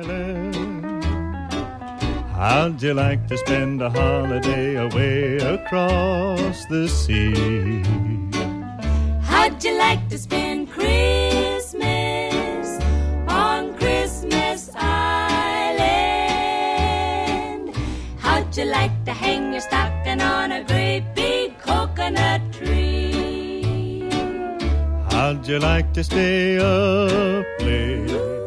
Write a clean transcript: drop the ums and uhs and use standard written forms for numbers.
Island. How'd you like to spend a holiday away across the sea? How'd you like to spend Christmas on Christmas Island? How'd you like to hang your stocking on a great big coconut tree? How'd you like to stay up late